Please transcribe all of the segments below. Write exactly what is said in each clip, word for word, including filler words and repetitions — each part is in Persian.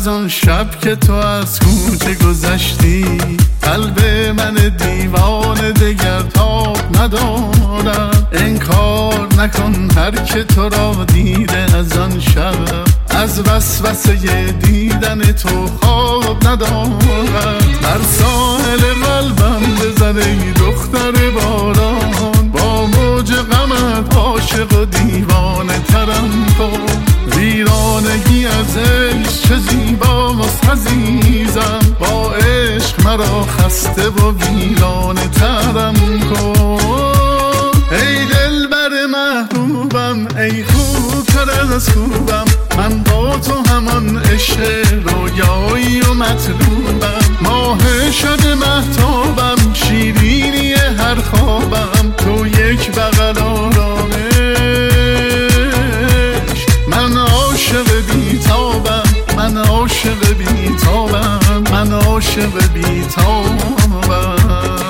آن شب که تو از کوچه گذشتی، قلب من دیوانه دگر تاب ندارد. انکار نکن هر که تو را دیده از آن شب، از وسوسه دیدن تو خواب ندارد. بر ساحل قلبم بزن ای دختر باران، با موج غمت عاشق و دیوانه ترم کن. ویرانگی از عشق چه زیباست عزیزم، با عشق مرا خسته و ویرانه ترم کن. ای دلبر محبوبم، ای خوبتر از خوبم، من با تو همان عشق رویایی و مطلوبم. ماه شب مهتابم، شیرینی هر خوابم، تو یک بغل آرامش. من عاشق بیتابم، من عاشق بیتابم، من عاشق بیتابم.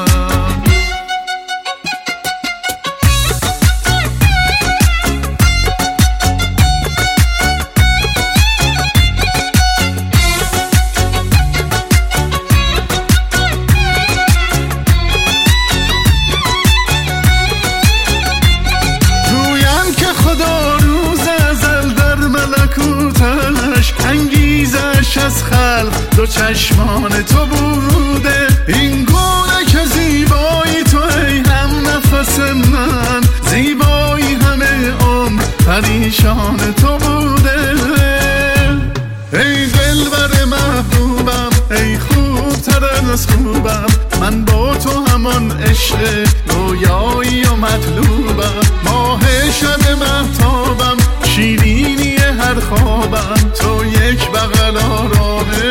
انگیزش از خلق دو چشمان تو بوده، این گونه که زیبایی تو ای هم نفس من، زیبایی همه عمر پریشان تو بوده. ای دلبر محبوبم، ای خوبتر از خوبم، من با تو همان عشق رویایی و مطلوبم. ماه شب مهتابم، شیرینی هر خوابم، تو یک بغل آرامش.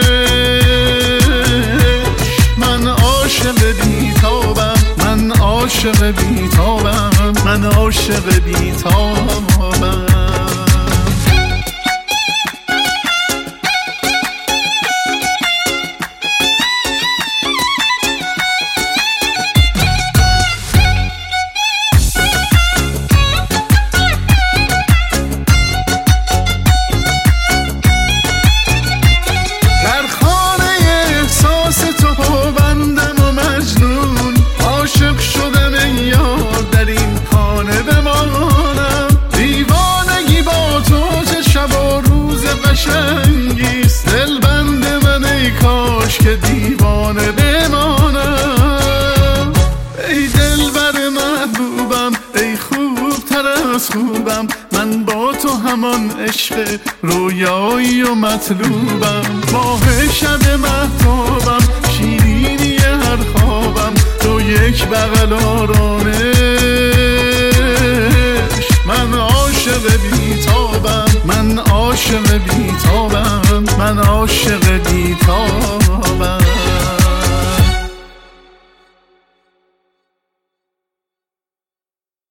من عاشق بیتابم، من عاشق بیتابم، من عاشق بیتابم. دل بند من ای کاش که دیوانه بمانم. ای دلبر محبوبم، ای خوبتر از خوبم، من با تو همان عشق رویایی و مطلوبم. ماه شب مهتابم، شیرینی هر خوابم، تو یک بغل آرامش. من عاشق بیتابم، من عاشق بیتابم، من عاشق بیتابم.